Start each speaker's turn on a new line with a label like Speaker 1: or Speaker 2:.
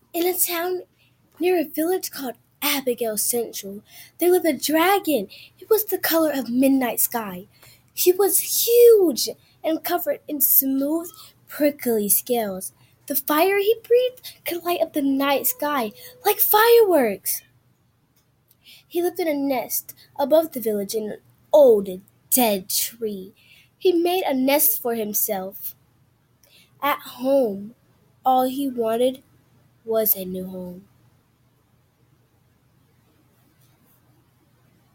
Speaker 1: In a town near a village called Abigail Central, there lived a dragon. He was the color of midnight sky. He was huge and covered in smooth, prickly scales. The fire he breathed could light up the night sky like fireworks. He lived in a nest above the village in an old, dead tree. He made a nest for himself. At home, all he wanted was a new home.